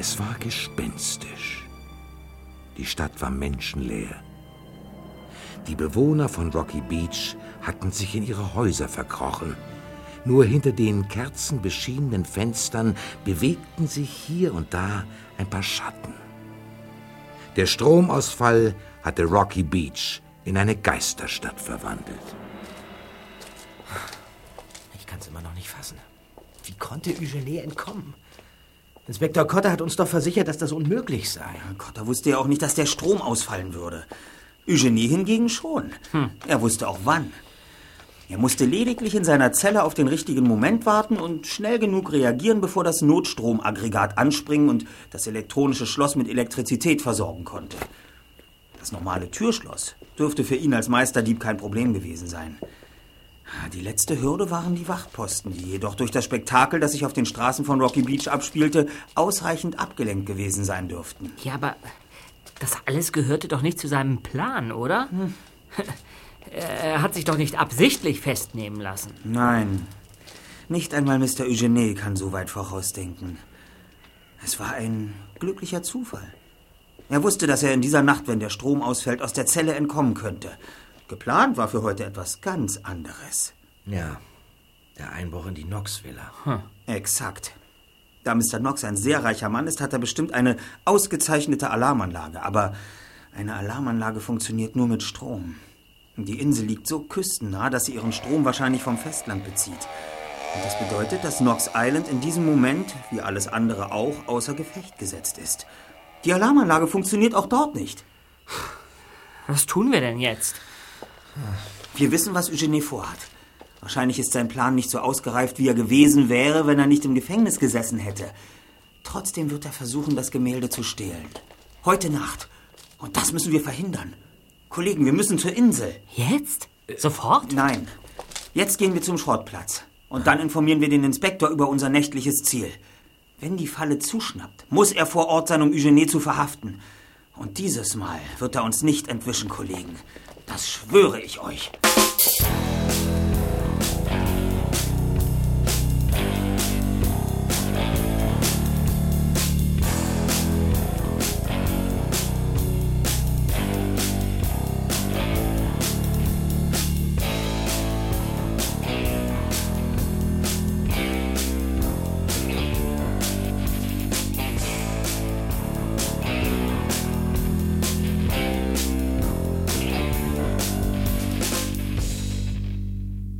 Es war gespenstisch. Die Stadt war menschenleer. Die Bewohner von Rocky Beach hatten sich in ihre Häuser verkrochen. Nur hinter den kerzenbeschienenen Fenstern bewegten sich hier und da ein paar Schatten. Der Stromausfall hatte Rocky Beach in eine Geisterstadt verwandelt. Ich kann es immer noch nicht fassen. Wie konnte Eugenie entkommen? Inspektor Cotter hat uns doch versichert, dass das unmöglich sei. Cotter wusste ja auch nicht, dass der Strom ausfallen würde. Eugenie hingegen schon. Er wusste auch wann. Er musste lediglich in seiner Zelle auf den richtigen Moment warten und schnell genug reagieren, bevor das Notstromaggregat anspringen und das elektronische Schloss mit Elektrizität versorgen konnte. Das normale Türschloss dürfte für ihn als Meisterdieb kein Problem gewesen sein. Die letzte Hürde waren die Wachtposten, die jedoch durch das Spektakel, das sich auf den Straßen von Rocky Beach abspielte, ausreichend abgelenkt gewesen sein dürften. Ja, aber das alles gehörte doch nicht zu seinem Plan, oder? Er hat sich doch nicht absichtlich festnehmen lassen. Nein, nicht einmal Mr. Eugenie kann so weit vorausdenken. Es war ein glücklicher Zufall. Er wusste, dass er in dieser Nacht, wenn der Strom ausfällt, aus der Zelle entkommen könnte. Geplant war für heute etwas ganz anderes. Ja, der Einbruch in die Knox-Villa. Exakt. Da Mr. Knox ein sehr reicher Mann ist, hat er bestimmt eine ausgezeichnete Alarmanlage. Aber eine Alarmanlage funktioniert nur mit Strom. Die Insel liegt so küstennah, dass sie ihren Strom wahrscheinlich vom Festland bezieht. Und das bedeutet, dass Knox Island in diesem Moment, wie alles andere auch, außer Gefecht gesetzt ist. Die Alarmanlage funktioniert auch dort nicht. Was tun wir denn jetzt? Wir wissen, was Eugenie vorhat. Wahrscheinlich ist sein Plan nicht so ausgereift, wie er gewesen wäre, wenn er nicht im Gefängnis gesessen hätte. Trotzdem wird er versuchen, das Gemälde zu stehlen. Heute Nacht. Und das müssen wir verhindern. Kollegen, wir müssen zur Insel. Jetzt? Sofort? Nein. Jetzt gehen wir zum Schrottplatz. Und dann informieren wir den Inspektor über unser nächtliches Ziel. Wenn die Falle zuschnappt, muss er vor Ort sein, um Eugenie zu verhaften. Und dieses Mal wird er uns nicht entwischen, Kollegen. Das schwöre ich euch.